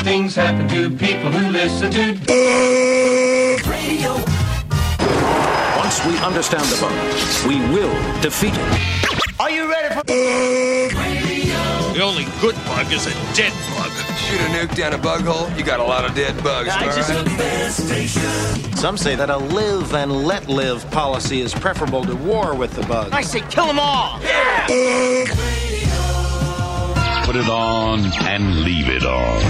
things happen to people who listen to radio. Once we understand the bug, we will defeat it. Are you ready for The only good bug is a dead bug. Shoot a nuke down a bug hole, you got a lot of dead bugs. Some say that a live and let live policy is preferable to war with the bug. I say kill them all. Yeah. Put it on and leave it on.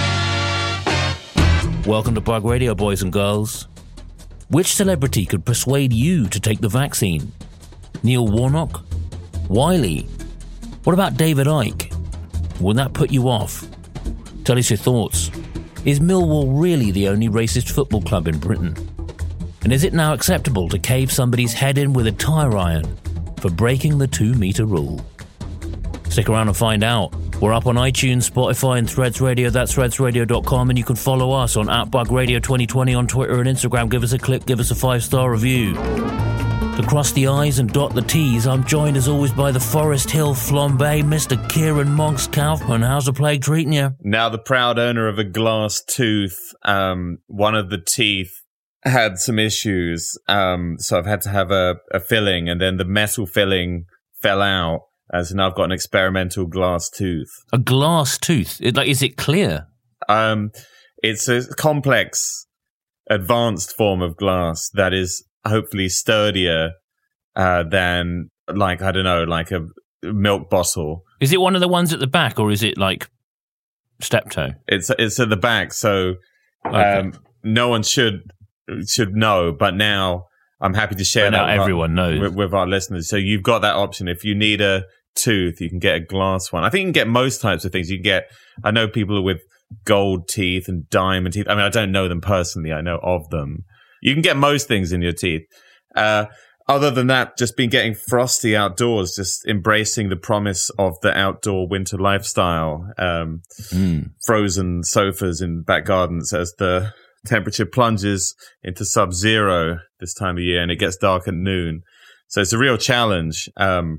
Welcome to Bug Radio, boys and girls. Which celebrity could persuade you to take the vaccine? Neil Warnock? Wiley? What about David Icke? Would that put you off? Tell us your thoughts. Is Millwall really the only racist football club in Britain? And is it now acceptable to cave somebody's head in with a tire iron for breaking the 2-metre rule? Stick around and find out. We're up on iTunes, Spotify and Threads Radio. That's threadsradio.com, and you can follow us on @BugRadio2020 on Twitter and Instagram. Give us a click, give us a 5-star review. To cross the I's and dot the T's, I'm joined as always by the Forest Hill Flambe, Mr. Kieran Monks Kaufman. How's the plague treating you? Now the proud owner of a glass tooth, one of the teeth had some issues, so I've had to have a filling, and then the metal filling fell out. So now I've got an experimental glass tooth. A glass tooth? Is it clear? It's a complex, advanced form of glass that is hopefully sturdier than, like a milk bottle. Is it one of the ones at the back, or is it like Steptoe? It's at the back, so no one should know. But now I'm happy to share that. Everyone knows with our listeners. So you've got that option. If you need a tooth, you can get a glass one. I think you can get most types of things. I know people with gold teeth and diamond teeth. I mean, I don't know them personally. I know of them. You can get most things in your teeth. Other than that, just been getting frosty outdoors, just embracing the promise of the outdoor winter lifestyle. Frozen sofas in back gardens as the temperature plunges into sub-zero this time of year and it gets dark at noon. So it's a real challenge.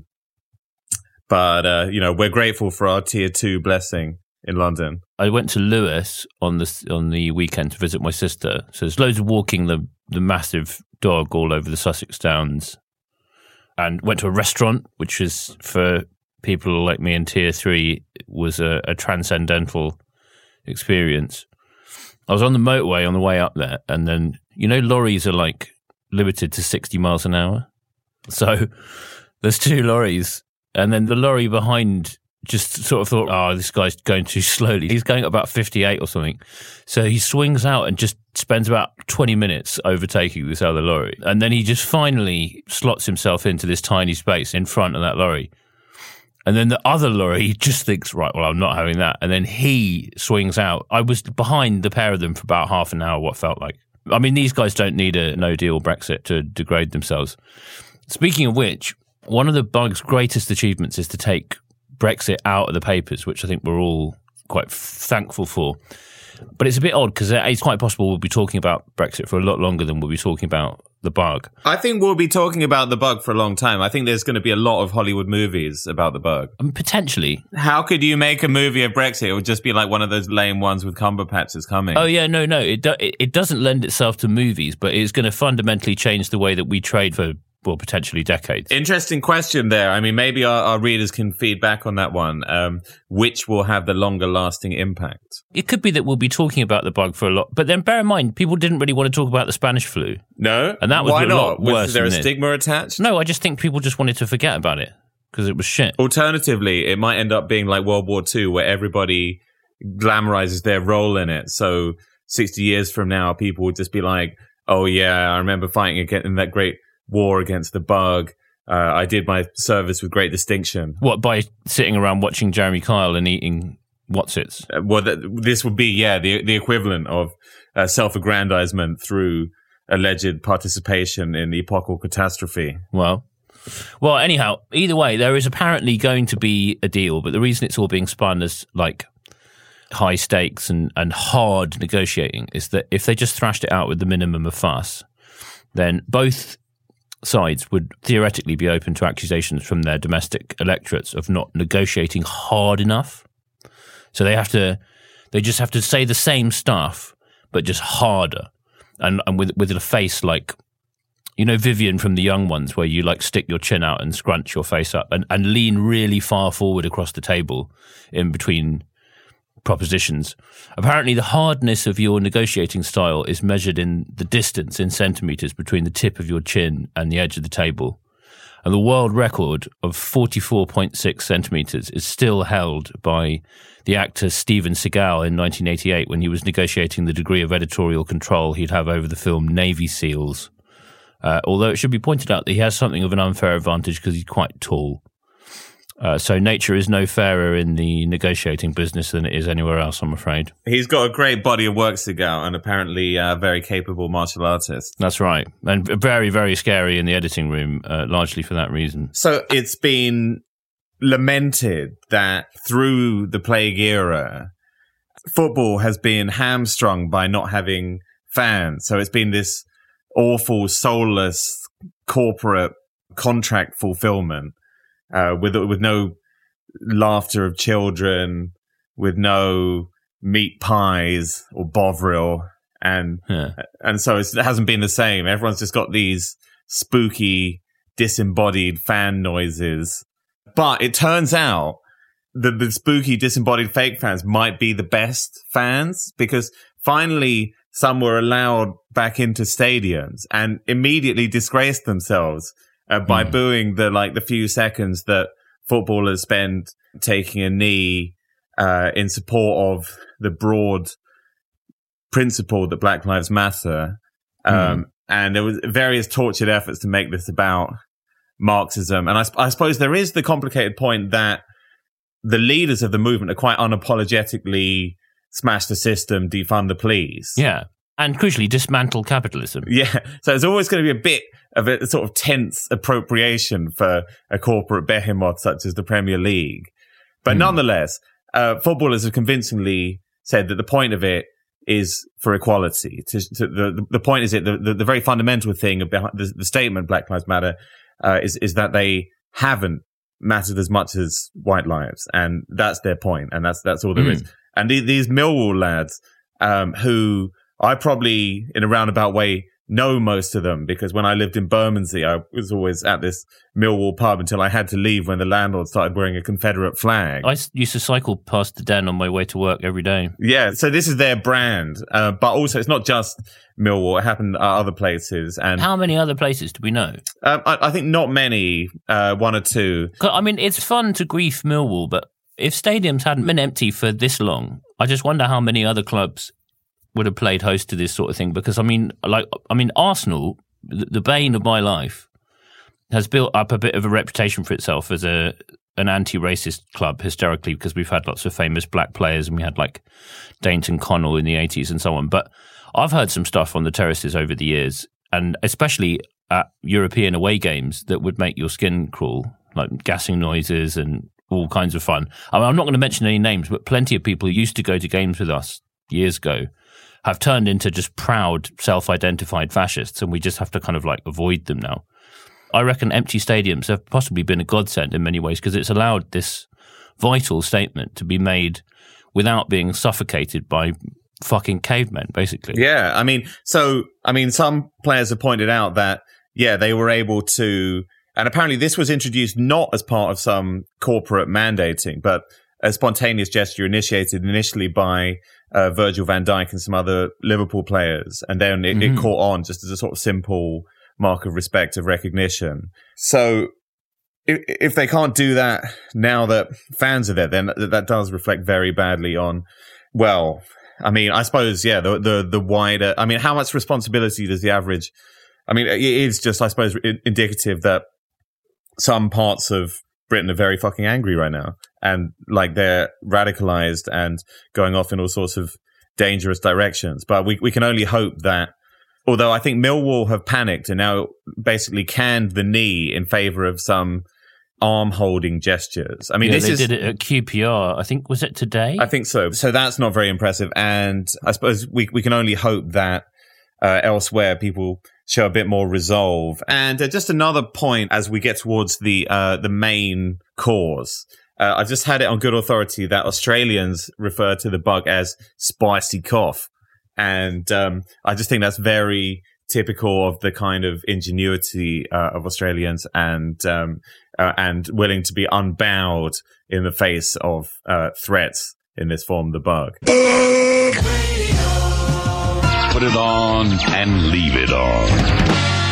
But we're grateful for our tier 2 blessing in London. I went to Lewes on the weekend to visit my sister. So there's loads of walking the massive dog all over the Sussex Downs, and went to a restaurant, which is, for people like me in tier 3, was a transcendental experience. I was on the motorway on the way up there, and then, lorries are like limited to 60 miles an hour. So there's 2 lorries, and then the lorry behind just sort of thought, this guy's going too slowly. He's going at about 58 or something. So he swings out and just spends about 20 minutes overtaking this other lorry. And then he just finally slots himself into this tiny space in front of that lorry. And then the other lorry just thinks, right, well, I'm not having that. And then he swings out. I was behind the pair of them for about half an hour, what felt like. I mean, these guys don't need a no-deal Brexit to degrade themselves. Speaking of which, one of the bug's greatest achievements is to take Brexit out of the papers, which I think we're all quite thankful for. But it's a bit odd because it's quite possible we'll be talking about Brexit for a lot longer than we'll be talking about the bug. I think we'll be talking about the bug for a long time. I think there's going to be a lot of Hollywood movies about the bug. Potentially. How could you make a movie of Brexit? It would just be like one of those lame ones with Cumberbatch coming. Oh, yeah, no. It doesn't lend itself to movies, but it's going to fundamentally change the way that we trade for, well, potentially decades. Interesting question there. I mean, maybe our readers can feed back on that one. Which will have the longer lasting impact? It could be that we'll be talking about the bug for a lot, but then bear in mind, people didn't really want to talk about the Spanish flu. No? And that was Why a not? lot worse. Was there a stigma attached? No, I just think people just wanted to forget about it because it was shit. Alternatively, it might end up being like World War II, where everybody glamorizes their role in it. So 60 years from now, people would just be like, oh yeah, I remember fighting in that great war against the bug. I did my service with great distinction. What, by sitting around watching Jeremy Kyle and eating Wotsits? This would be, the equivalent of self-aggrandizement through alleged participation in epochal catastrophe. Well, anyhow, either way, there is apparently going to be a deal, but the reason it's all being spun as like high stakes and hard negotiating is that if they just thrashed it out with the minimum of fuss, then both sides would theoretically be open to accusations from their domestic electorates of not negotiating hard enough. So they have to They just have to say the same stuff, but just harder, and with a face like, you know, Vivian from The Young Ones, where you like stick your chin out and scrunch your face up and lean really far forward across the table in between propositions. Apparently, the hardness of your negotiating style is measured in the distance in centimetres between the tip of your chin and the edge of the table. And the world record of 44.6 centimetres is still held by the actor Steven Seagal in 1988 when he was negotiating the degree of editorial control he'd have over the film Navy SEALs. Although it should be pointed out that he has something of an unfair advantage because he's quite tall. So nature is no fairer in the negotiating business than it is anywhere else, I'm afraid. He's got a great body of work, Seagal, and apparently a very capable martial artist. That's right. And very, very scary in the editing room, largely for that reason. So it's been lamented that through the plague era, football has been hamstrung by not having fans. So it's been this awful, soulless corporate contract fulfillment. With no laughter of children, with no meat pies or Bovril, and so it hasn't been the same. Everyone's just got these spooky, disembodied fan noises. But it turns out that the spooky, disembodied fake fans might be the best fans, because finally some were allowed back into stadiums and immediately disgraced themselves by booing the few seconds that footballers spend taking a knee in support of the broad principle that Black Lives Matter. And there was various tortured efforts to make this about Marxism. And I suppose there is the complicated point that the leaders of the movement are quite unapologetically smash the system, defund the police. Yeah. And crucially, dismantle capitalism. Yeah. So there's always going to be a bit of a sort of tense appropriation for a corporate behemoth such as the Premier League. But nonetheless, footballers have convincingly said that the point of it is for equality. The point is the very fundamental thing about the statement Black Lives Matter is that they haven't mattered as much as white lives. And that's their point. And that's all there is. And these Millwall lads, who I probably, in a roundabout way, know most of them, because when I lived in Bermondsey, I was always at this Millwall pub until I had to leave when the landlord started wearing a Confederate flag. I used to cycle past the Den on my way to work every day. Yeah, so this is their brand. But also, it's not just Millwall. It happened at other places. And how many other places do we know? I think not many, one or two. I mean, it's fun to grief Millwall, but if stadiums hadn't been empty for this long, I just wonder how many other clubs would have played host to this sort of thing. Because, I mean, Arsenal, the bane of my life, has built up a bit of a reputation for itself as an anti-racist club historically, because we've had lots of famous black players and we had like Dainton Connell in the 80s and so on. But I've heard some stuff on the terraces over the years, and especially at European away games, that would make your skin crawl, like gassing noises and all kinds of fun. I mean, I'm not going to mention any names, but plenty of people who used to go to games with us years ago have turned into just proud, self-identified fascists, and we just have to kind of like avoid them now. I reckon empty stadiums have possibly been a godsend in many ways, because it's allowed this vital statement to be made without being suffocated by fucking cavemen, basically. Yeah, some players have pointed out that, they were able to, and apparently this was introduced not as part of some corporate mandating, but a spontaneous gesture initiated initially by Virgil van Dijk and some other Liverpool players. And then it caught on just as a sort of simple mark of respect, of recognition. So if they can't do that now that fans are there, then that does reflect very badly on, well, I mean, I suppose, the wider, I mean, how much responsibility does the average, I mean, it is just, I suppose, indicative that some parts of Britain are very fucking angry right now, and like they're radicalized and going off in all sorts of dangerous directions. But we can only hope that, although I think Millwall have panicked and now basically canned the knee in favor of some arm holding gestures. I mean, they did it at QPR. I think, was it today? I think so. So that's not very impressive. And I suppose we can only hope that elsewhere people show a bit more resolve. And just another point as we get towards the main cause. I just had it on good authority that Australians refer to the bug as spicy cough. And I just think that's very typical of the kind of ingenuity of Australians and willing to be unbowed in the face of threats in this form, the bug. Put it on and leave it on.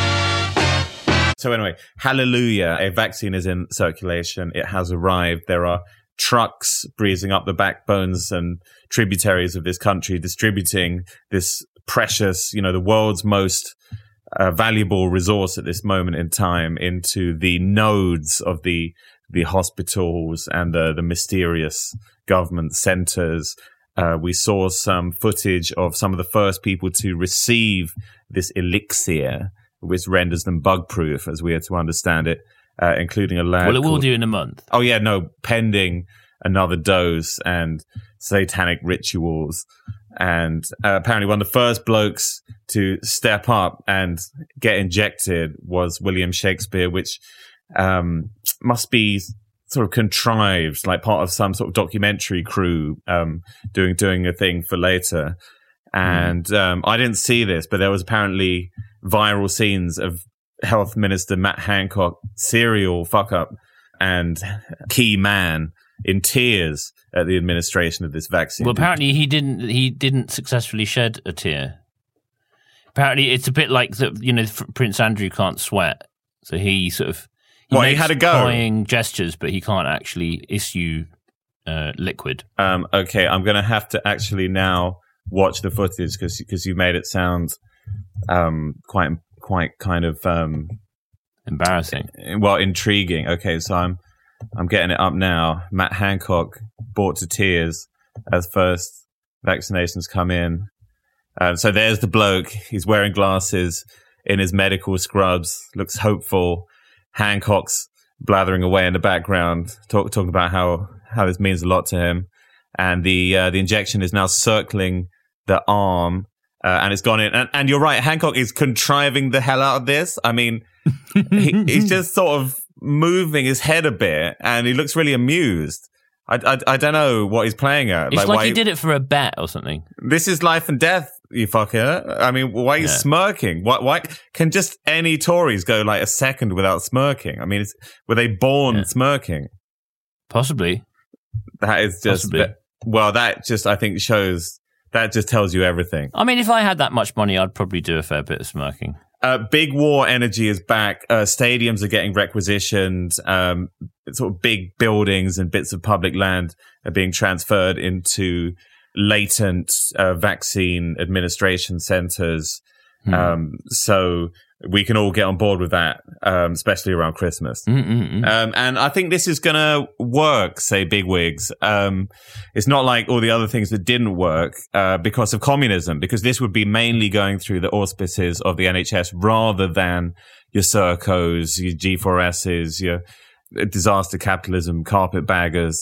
So anyway, hallelujah, a vaccine is in circulation. It has arrived. There are trucks breezing up the backbones and tributaries of this country, distributing this precious, the world's most valuable resource at this moment in time into the nodes of the hospitals and the mysterious government centers. We saw some footage of some of the first people to receive this elixir, which renders them bug-proof, as we are to understand it, including a lad. Well, it will do in a month. Oh, yeah, no, pending another dose and satanic rituals. And apparently one of the first blokes to step up and get injected was William Shakespeare, which must be sort of contrived, like part of some sort of documentary crew doing a thing for later. And I didn't see this, but there was apparently viral scenes of Health Minister Matt Hancock, serial fuck-up and key man, in tears at the administration of this vaccine. Well, apparently he didn't successfully shed a tear. Apparently it's a bit like Prince Andrew can't sweat, so he sort of he had a go crying gestures, but he can't actually issue liquid. Okay, I'm going to have to actually now watch the footage because you made it sound quite kind of embarrassing. Well, intriguing. Okay, so I'm getting it up now. Matt Hancock brought to tears as first vaccinations come in. So there's the bloke. He's wearing glasses in his medical scrubs. Looks hopeful. Hancock's blathering away in the background, talking about how this means a lot to him. And the injection is now circling the arm, and it's gone in. And you're right, Hancock is contriving the hell out of this. I mean, he's just sort of moving his head a bit, and he looks really amused. I don't know what he's playing at. It's like he did it for a bet or something. This is life and death, you fucker. I mean, why are you smirking? Why can just any Tories go like a second without smirking? I mean, were they born smirking? Possibly. That is just... Well, that just, I think, shows... That just tells you everything. I mean, if I had that much money, I'd probably do a fair bit of smirking. Big war energy is back. Stadiums are getting requisitioned. Sort of big buildings and bits of public land are being transferred into latent vaccine administration centers. So we can all get on board with that, especially around Christmas. And I think this is going to work, say bigwigs. It's not like all the other things that didn't work because of communism, because this would be mainly going through the auspices of the NHS rather than your Sercos, your G4Ss, your disaster capitalism, carpetbaggers.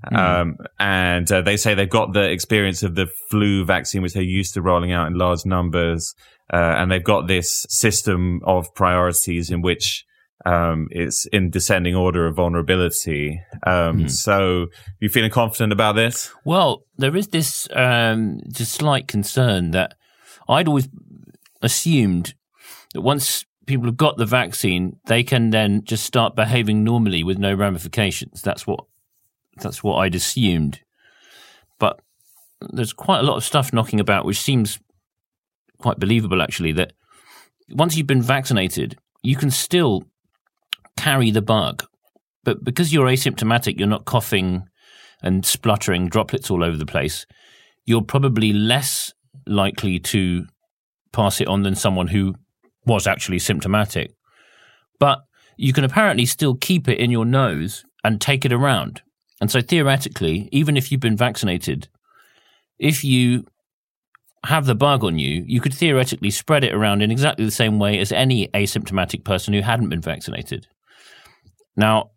And they say they've got the experience of the flu vaccine, which they're used to rolling out in large numbers. And they've got this system of priorities in which it's in descending order of vulnerability. So you feeling confident about this? Well, there is this just slight concern that I'd always assumed that once people have got the vaccine, they can then just start behaving normally with no ramifications. That's what I'd assumed. But there's quite a lot of stuff knocking about which seems quite believable, actually, that once you've been vaccinated, you can still carry the bug. But because you're asymptomatic, you're not coughing and spluttering droplets all over the place, you're probably less likely to pass it on than someone who was actually symptomatic. But you can apparently still keep it in your nose and take it around. And so theoretically, even if you've been vaccinated, if you have the bug on you, you could theoretically spread it around in exactly the same way as any asymptomatic person who hadn't been vaccinated. Now,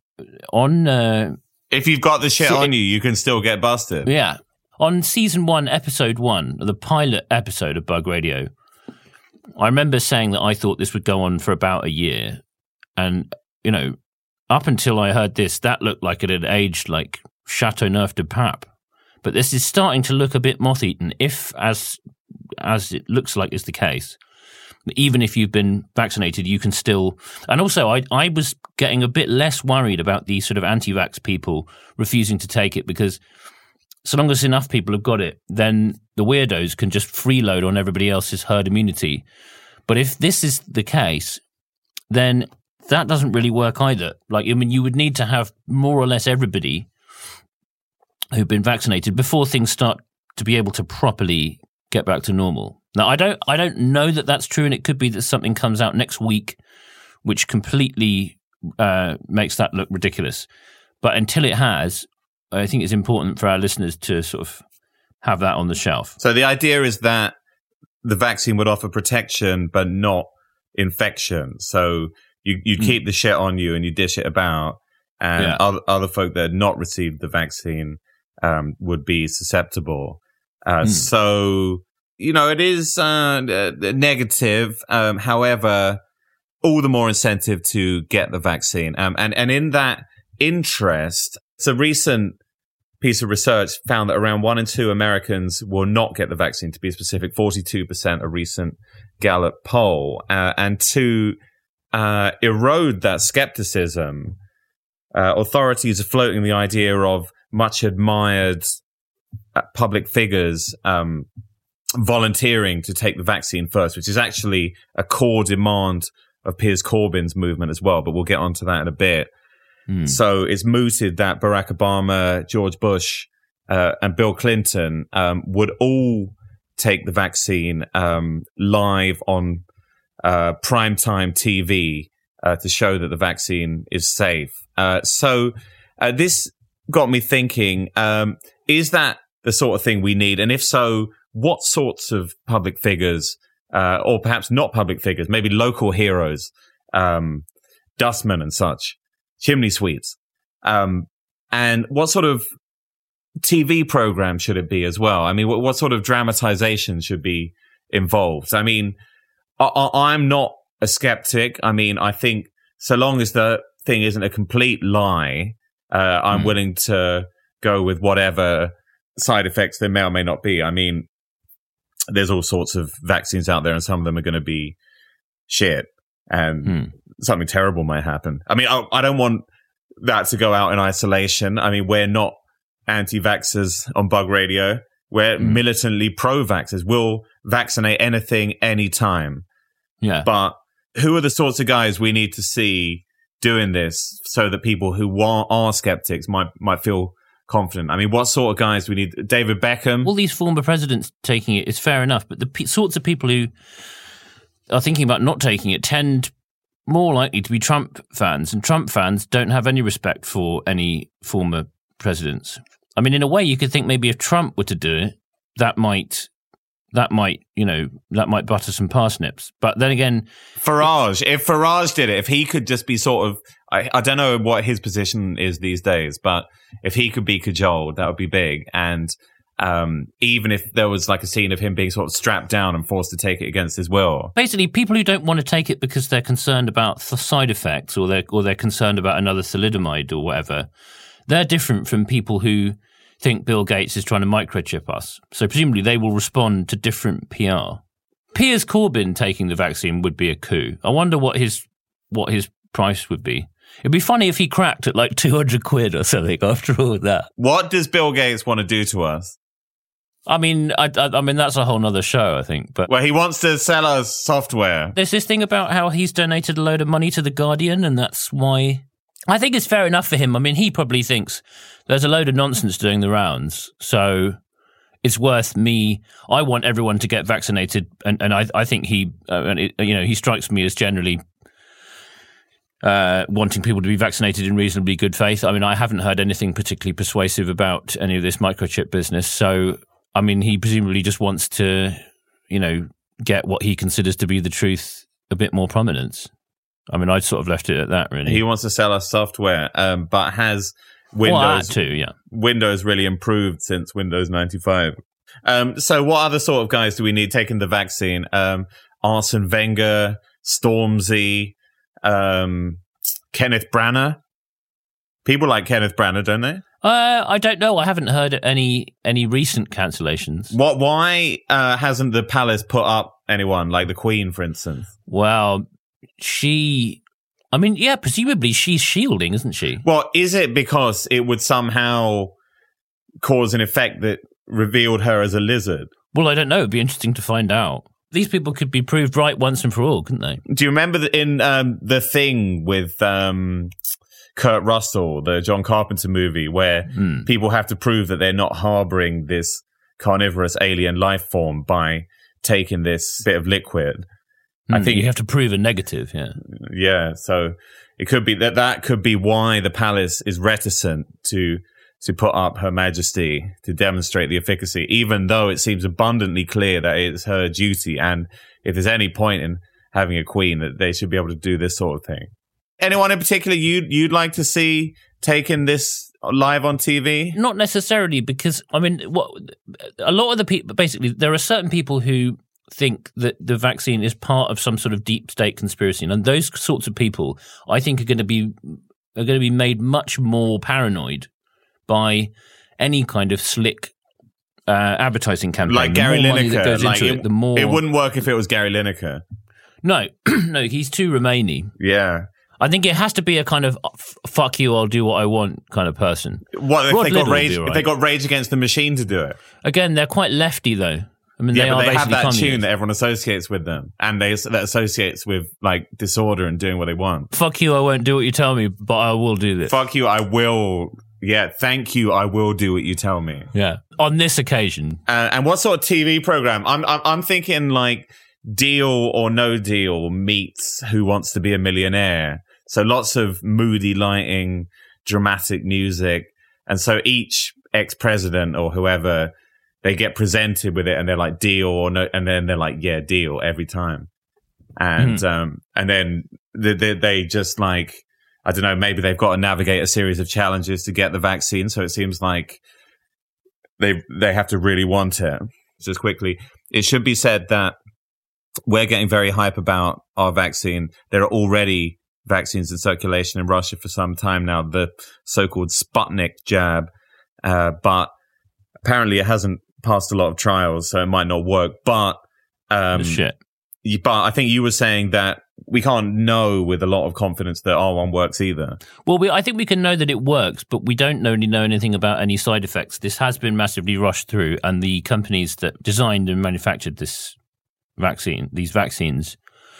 if you've got the shit on you, you can still get busted. Yeah. On season 1, episode 1, the pilot episode of Bug Radio, I remember saying that I thought this would go on for about a year. And, up until I heard this, that looked like it had aged like Chateauneuf de Pape. But this is starting to look a bit moth-eaten, if, as it looks like is the case, even if you've been vaccinated, you can still... And also, I was getting a bit less worried about the sort of anti-vax people refusing to take it, because so long as enough people have got it, then the weirdos can just freeload on everybody else's herd immunity. But if this is the case, then that doesn't really work either. Like, I mean, you would need to have more or less everybody who've been vaccinated before things start to be able to properly get back to normal. Now, I don't know that that's true, and it could be that something comes out next week which completely makes that look ridiculous. But until it has, I think it's important for our listeners to sort of have that on the shelf. So the idea is that the vaccine would offer protection but not infection. So you keep the shit on you and you dish it about, and other folk that had not received the vaccine would be susceptible. So, you know, it is negative. However, all the more incentive to get the vaccine. And in that interest, it's a recent piece of research found that around 1 in 2 Americans will not get the vaccine, to be specific, 42%, a recent Gallup poll. And to erode that skepticism, authorities are floating the idea of much admired public figures volunteering to take the vaccine first, which is actually a core demand of Piers Corbyn's movement as well, but we'll get onto that in a bit. So it's mooted that Barack Obama, George Bush, and Bill Clinton would all take the vaccine live on primetime TV to show that the vaccine is safe. So this got me thinking, is that the sort of thing we need? And if so, what sorts of public figures, or perhaps not public figures, maybe local heroes, dustmen and such, chimney sweeps, and what sort of TV program should it be as well? I mean, what sort of dramatization should be involved? I mean, I'm not a skeptic. I mean, I think so long as the thing isn't a complete lie, I'm willing to go with whatever side effects there may or may not be. I mean, there's all sorts of vaccines out there, and some of them are going to be shit, and something terrible might happen. I mean, I don't want that to go out in isolation. I mean, we're not anti-vaxxers on Bug Radio. We're militantly pro-vaxxers. We'll vaccinate anything, anytime. Yeah. But who are the sorts of guys we need to see doing this so that people who are skeptics might feel confident? I mean, what sort of guys we need? David Beckham? All these former presidents taking it is fair enough, but the sorts of people who are thinking about not taking it tend more likely to be Trump fans, and Trump fans don't have any respect for any former presidents. I mean, in a way, you could think maybe if Trump were to do it, that might butter some parsnips. But then again, if Farage did it, if he could just be sort of, I don't know what his position is these days, but if he could be cajoled, that would be big. And even if there was like a scene of him being sort of strapped down and forced to take it against his will. Basically, people who don't want to take it because they're concerned about the side effects, or they're concerned about another thalidomide or whatever, they're different from people who think Bill Gates is trying to microchip us. So presumably they will respond to different PR. Piers Corbyn taking the vaccine would be a coup. I wonder what his price would be. It'd be funny if he cracked at like 200 quid or something after all that. What does Bill Gates want to do to us? I mean, I mean that's a whole nother show, I think. But well, he wants to sell us software. There's this thing about how he's donated a load of money to The Guardian, and that's why I think it's fair enough for him. I mean, he probably thinks there's a load of nonsense doing the rounds, so it's worth me. I want everyone to get vaccinated, and I think he, he strikes me as generally wanting people to be vaccinated in reasonably good faith. I mean, I haven't heard anything particularly persuasive about any of this microchip business, so I mean, he presumably just wants to, get what he considers to be the truth a bit more prominence. I mean, I'd sort of left it at that, really. He wants to sell us software, but has Windows... Well, that too, yeah. Windows really improved since Windows 95. So what other sort of guys do we need taking the vaccine? Arsene Wenger, Stormzy, Kenneth Branagh. People like Kenneth Branagh, don't they? I don't know. I haven't heard any recent cancellations. Why hasn't the palace put up anyone, like the Queen, for instance? Well, presumably she's shielding, isn't she? Well, is it because it would somehow cause an effect that revealed her as a lizard? Well, I don't know. It'd be interesting to find out. These people could be proved right once and for all, couldn't they? Do you remember that in The Thing with Kurt Russell, the John Carpenter movie, where people have to prove that they're not harboring this carnivorous alien life form by taking this bit of liquid? I think you have to prove a negative, yeah. Yeah, so it could be that could be why the palace is reticent to put up Her Majesty to demonstrate the efficacy, even though it seems abundantly clear that it's her duty, and if there's any point in having a queen, that they should be able to do this sort of thing. Anyone in particular you'd like to see taking this live on TV? Not necessarily, because, a lot of the people, basically, there are certain people who think that the vaccine is part of some sort of deep state conspiracy, and those sorts of people, I think, are going to be made much more paranoid by any kind of slick advertising campaign. Like Gary Lineker. The more... It wouldn't work if it was Gary Lineker. No, no, he's too Remainy. Yeah. I think it has to be a kind of fuck you, I'll do what I want kind of person. What if they got Rage Against the Machine to do it? Again, they're quite lefty though. I mean, they have that communist. tune that everyone associates with them, and that associates with like disorder and doing what they want. Fuck you, I won't do what you tell me, but I will do this. Fuck you, I will. Yeah, thank you, I will do what you tell me. Yeah, on this occasion. And what sort of TV program? I'm thinking like Deal or No Deal meets Who Wants to Be a Millionaire. So lots of moody lighting, dramatic music, and so each ex-president or whoever, they get presented with it, and they're like deal or no, and then they're like, yeah, deal every time, and then they just like, I don't know, maybe they've got to navigate a series of challenges to get the vaccine. So it seems like they have to really want it. Just quickly, it should be said that we're getting very hype about our vaccine. There are already vaccines in circulation in Russia for some time now, the so-called Sputnik jab, but apparently it hasn't passed a lot of trials, so it might not work. But shit. But I think you were saying that we can't know with a lot of confidence that R1 works either. Well, I think we can know that it works, but we don't really know anything about any side effects. This has been massively rushed through, and the companies that designed and manufactured these vaccines,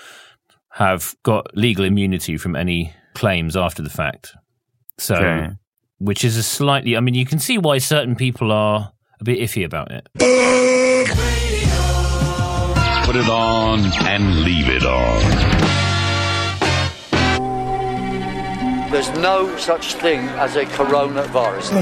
have got legal immunity from any claims after the fact. So, which is a slightly, I mean, you can see why certain people are a bit iffy about it. Put it on and leave it on. There's no such thing as a coronavirus.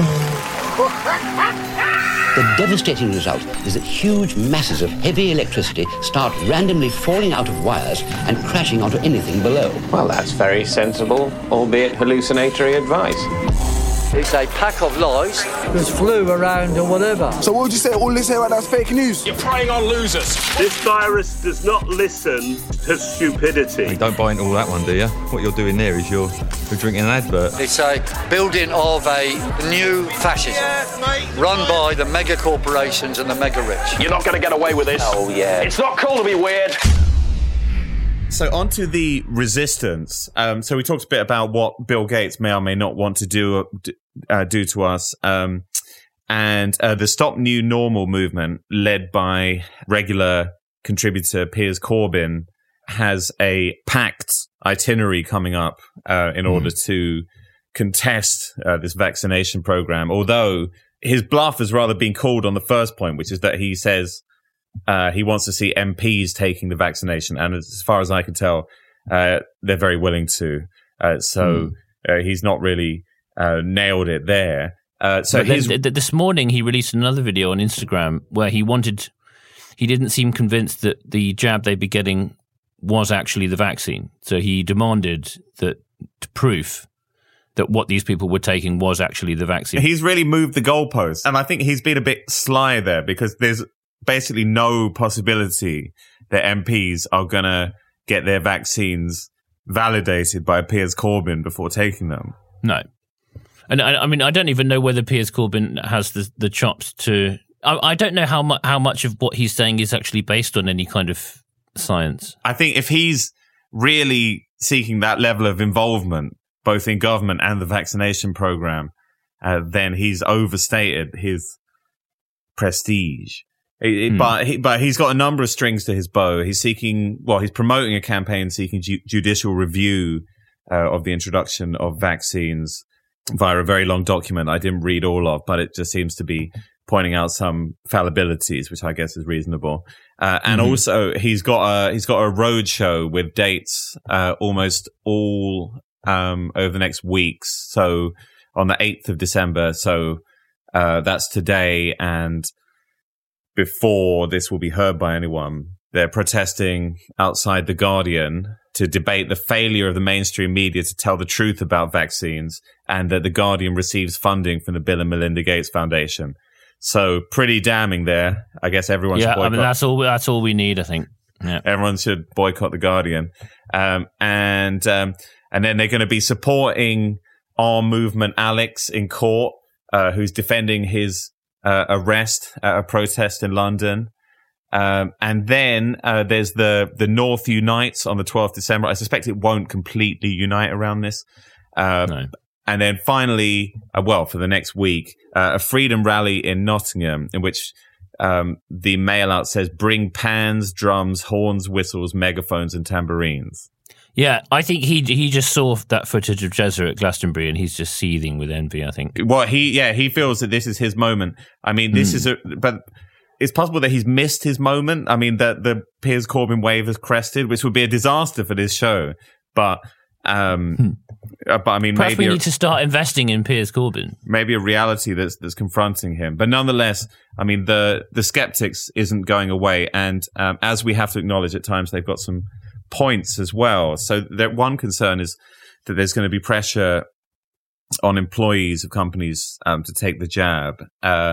The devastating result is that huge masses of heavy electricity start randomly falling out of wires and crashing onto anything below. Well, that's very sensible, albeit hallucinatory advice. It's a pack of lies. There's flu around or whatever. So what would you say? All this here right now is fake news? You're preying on losers. This virus does not listen to stupidity. You don't buy into all that one, do you? What you're doing there is you're drinking an advert. It's a building of a new fascism run by the mega corporations and the mega rich. You're not going to get away with this. Oh, yeah. It's not cool to be weird. So on to the resistance. So we talked a bit about what Bill Gates may or may not want to do to us. And the Stop New Normal movement, led by regular contributor Piers Corbyn, has a packed itinerary coming up in order to contest this vaccination program. Although his bluff has rather been called on the first point, which is that he says he wants to see MPs taking the vaccination. And as far as I can tell, they're very willing to. So he's not really nailed it there. So this morning he released another video on Instagram where he didn't seem convinced that the jab they'd be getting was actually the vaccine. So he demanded that proof that what these people were taking was actually the vaccine. He's really moved the goalposts. And I think he's been a bit sly there, because there's basically no possibility that MPs are going to get their vaccines validated by Piers Corbyn before taking them. No. And I mean, I don't even know whether Piers Corbyn has the chops to. I don't know how much of what he's saying is actually based on any kind of science. I think if he's really seeking that level of involvement, both in government and the vaccination program, then he's overstated his prestige. But he's got a number of strings to his bow. He's promoting a campaign seeking judicial review of the introduction of vaccines via a very long document I didn't read all of, but it just seems to be pointing out some fallibilities, which I guess is reasonable. And also he's got a roadshow with dates almost all over the next weeks. So on the 8th of December. So that's today, and before this will be heard by anyone, they're protesting outside The Guardian to debate the failure of the mainstream media to tell the truth about vaccines, and that The Guardian receives funding from the Bill and Melinda Gates Foundation. So pretty damning there. I guess everyone should boycott. I mean, that's all we need, I think. Yeah. Everyone should boycott The Guardian. And then they're going to be supporting Arm Movement Alex in court, who's defending his arrest at a protest in London. And then there's the North Unites on the 12th of December. I suspect it won't completely unite around this. No. And then finally, for the next week, a freedom rally in Nottingham, in which the mail out says, "Bring pans, drums, horns, whistles, megaphones, and tambourines." Yeah, I think he just saw that footage of Jezza at Glastonbury, and he's just seething with envy, I think. Well, he feels that this is his moment. I mean, but it's possible that he's missed his moment. I mean, that the Piers Corbyn wave has crested, which would be a disaster for this show. But I mean, perhaps we need to start investing in Piers Corbyn. Maybe a reality that's confronting him. But nonetheless, I mean, the skeptics isn't going away, and as we have to acknowledge, at times they've got some points as well. So that one concern is that there's going to be pressure on employees of companies to take the jab.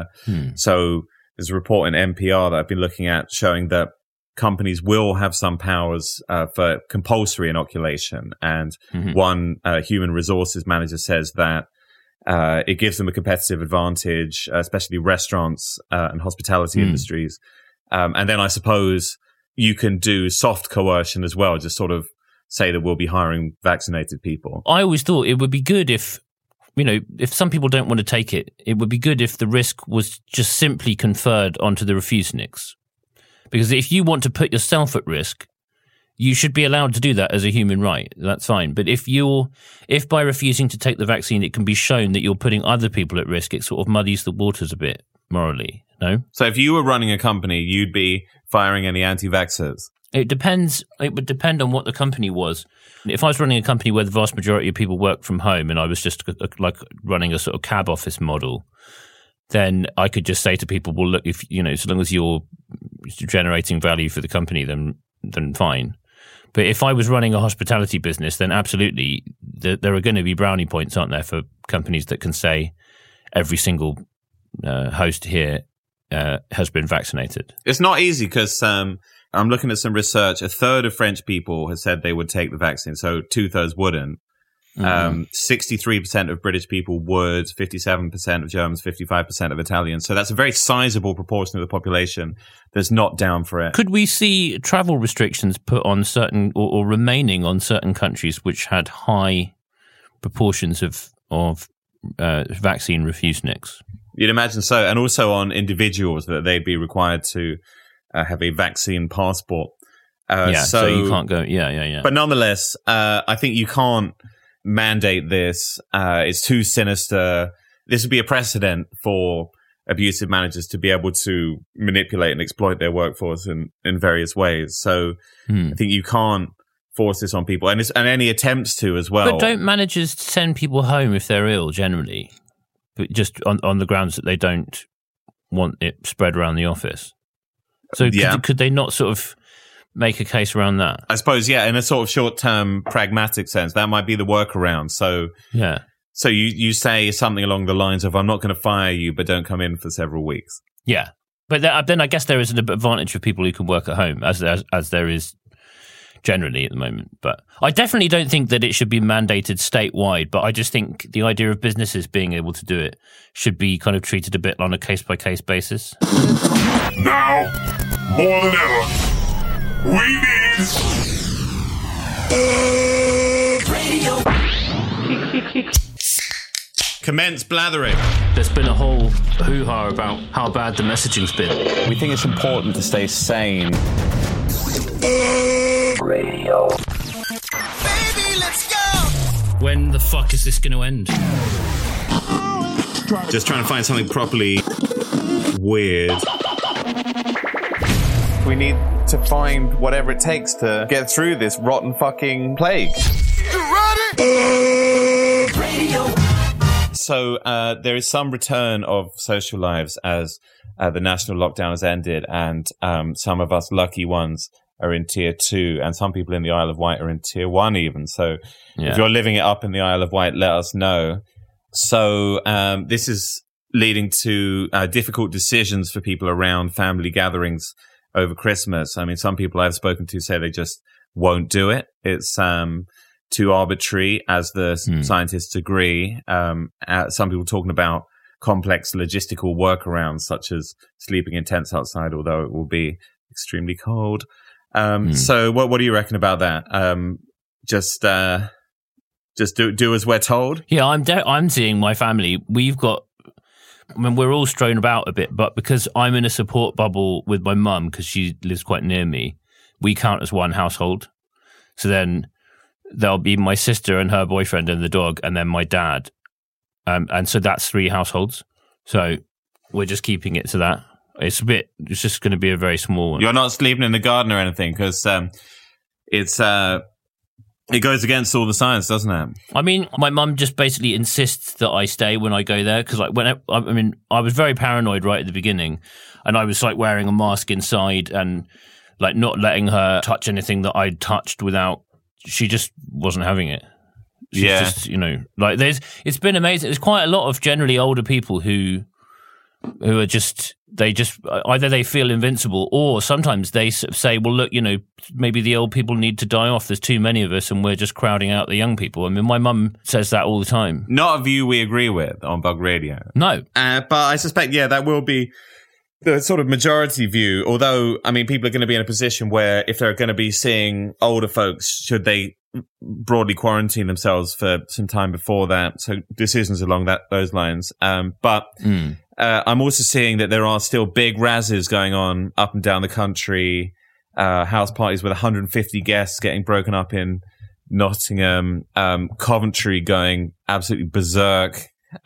So there's a report in NPR that I've been looking at showing that companies will have some powers for compulsory inoculation. And one human resources manager says that it gives them a competitive advantage, especially restaurants and hospitality industries. And then I suppose you can do soft coercion as well, just sort of say that we'll be hiring vaccinated people. I always thought it would be good if some people don't want to take it, it would be good if the risk was just simply conferred onto the refuseniks. Because if you want to put yourself at risk, you should be allowed to do that as a human right. That's fine. But if by refusing to take the vaccine, it can be shown that you're putting other people at risk, it sort of muddies the waters a bit morally. No? So if you were running a company, you'd be firing any anti-vaxxers? It depends. It would depend on what the company was. If I was running a company where the vast majority of people work from home and I was just like running a sort of cab office model, then I could just say to people, well, look, if so long as you're generating value for the company, then fine. But if I was running a hospitality business, then absolutely there are going to be brownie points, aren't there, for companies that can say every single host here has been vaccinated. It's not easy because I'm looking at some research. A third of French people have said they would take the vaccine, so 2/3 wouldn't. 63% of British people would, 57% of Germans, 55% of Italians. So that's a very sizable proportion of the population that's not down for it. Could we see travel restrictions put on certain or remaining on certain countries which had high proportions of vaccine refuseniks? You'd imagine so. And also on individuals that they'd be required to have a vaccine passport. So you can't go. Yeah. But nonetheless, I think you can't mandate this. It's too sinister. This would be a precedent for abusive managers to be able to manipulate and exploit their workforce in various ways. So I think you can't force this on people, and any attempts to as well. But don't managers send people home if they're ill generally, but just on the grounds that they don't want it spread around the office? So could they not sort of make a case around that? I suppose, in a sort of short-term pragmatic sense, that might be the workaround. So So you say something along the lines of, I'm not going to fire you, but don't come in for several weeks. Yeah. But then I guess there is an advantage for people who can work at home, as there is. generally at the moment. But I definitely don't think that it should be mandated statewide, but I just think the idea of businesses being able to do it should be kind of treated a bit on a case-by-case basis. Now, more than ever, we need... radio. Commence blathering. There's been a whole hoo-ha about how bad the messaging's been. We think it's important to stay sane. Radio. Baby, let's go! When the fuck is this going to end? Just trying to find something properly weird. We need to find whatever it takes to get through this rotten fucking plague. You ready? Radio. So there is some return of social lives as the national lockdown has ended, and some of us lucky ones are in tier 2, and some people in the Isle of Wight are in tier 1 even. So if you're living it up in the Isle of Wight, let us know. So this is leading to difficult decisions for people around family gatherings over Christmas. I mean, some people I've spoken to say they just won't do it. It's too arbitrary, as the scientists agree. Some people talking about complex logistical workarounds, such as sleeping in tents outside, although it will be extremely cold. So what do you reckon about that? Just do as we're told? Yeah, I'm seeing my family. We're all strewn about a bit, but because I'm in a support bubble with my mum, because she lives quite near me, we count as one household. So then there'll be my sister and her boyfriend and the dog, and then my dad. And so that's 3 households. So we're just keeping it to that. It's just going to be a very small one. You're not sleeping in the garden or anything, because it goes against all the science, doesn't it? I mean, my mum just basically insists that I stay when I go there, because I was very paranoid right at the beginning, and I was like wearing a mask inside and like not letting her touch anything that I'd touched without. She just wasn't having it. She's just, it's been amazing. There's quite a lot of generally older people who are just either they feel invincible, or sometimes they say, well, look, maybe the old people need to die off. There's too many of us and we're just crowding out the young people. I mean, my mum says that all the time. Not a view we agree with on Bug Radio. No. But I suspect, that will be the sort of majority view, although, I mean, people are going to be in a position where if they're going to be seeing older folks, should they broadly quarantine themselves for some time before that? So decisions along those lines. But I'm also seeing that there are still big razzes going on up and down the country, house parties with 150 guests getting broken up in Nottingham, Coventry going absolutely berserk.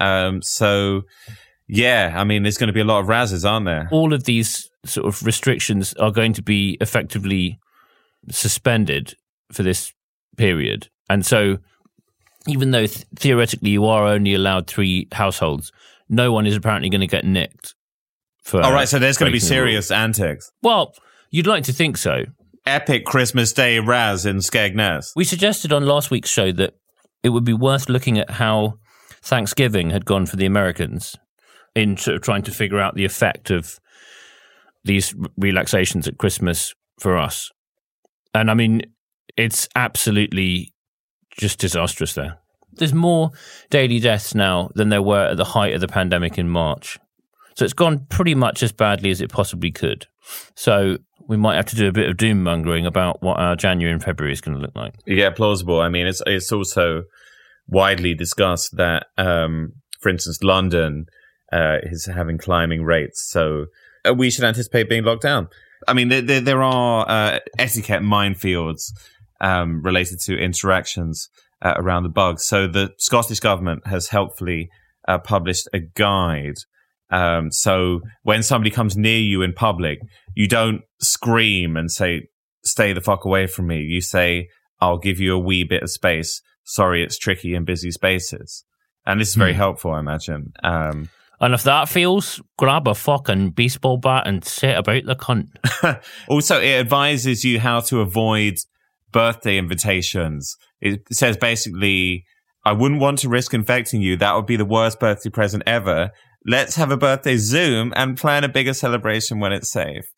Yeah, I mean, there's going to be a lot of razzes, aren't there? All of these sort of restrictions are going to be effectively suspended for this period. And so even though theoretically you are only allowed 3 households, no one is apparently going to get nicked. All right, so there's going to be serious antics. Well, you'd like to think so. Epic Christmas Day razz in Skegness. We suggested on last week's show that it would be worth looking at how Thanksgiving had gone for the Americans in sort of trying to figure out the effect of these relaxations at Christmas for us. And I mean, it's absolutely just disastrous there. There's more daily deaths now than there were at the height of the pandemic in March. So it's gone pretty much as badly as it possibly could. So we might have to do a bit of doom mongering about what our January and February is going to look like. Yeah, plausible. I mean, it's also widely discussed that, for instance, London is having climbing rates. So we should anticipate being locked down. I mean, there are etiquette minefields related to interactions around the bugs. So the Scottish government has helpfully published a guide. So when somebody comes near you in public, you don't scream and say, stay the fuck away from me. You say, I'll give you a wee bit of space. Sorry, it's tricky in busy spaces. And this is very helpful, I imagine. And if that fails, grab a fucking baseball bat and set about the cunt. Also, it advises you how to avoid birthday invitations. It says basically, I wouldn't want to risk infecting you. That would be the worst birthday present ever. Let's have a birthday Zoom and plan a bigger celebration when it's safe.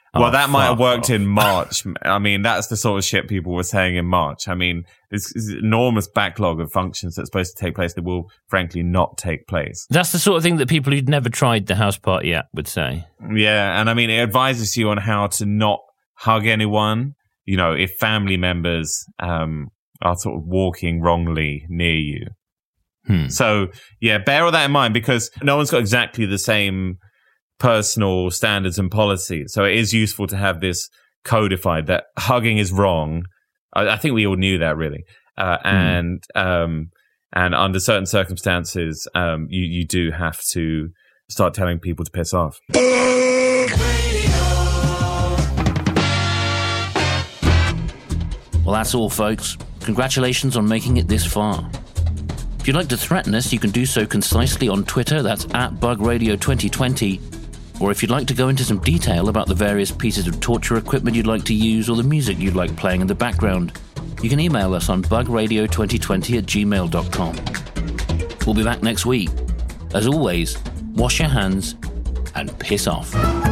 Well, that might have worked in March. I mean, that's the sort of shit people were saying in March. I mean, this is an enormous backlog of functions that's supposed to take place that will, frankly, not take place. That's the sort of thing that people who'd never tried the House Party app would say. Yeah, and I mean, it advises you on how to not hug anyone. You know, if family members are sort of walking wrongly near you. So, yeah, bear all that in mind, because no one's got exactly the same personal standards and policies. So it is useful to have this codified that hugging is wrong. I think we all knew that, really. And under certain circumstances, you do have to start telling people to piss off. Well, that's all, folks. Congratulations on making it this far. If you'd like to threaten us, you can do so concisely on Twitter. That's @BugRadio2020. Or if you'd like to go into some detail about the various pieces of torture equipment you'd like to use or the music you'd like playing in the background, you can email us on bugradio2020@gmail.com. We'll be back next week. As always, wash your hands and piss off.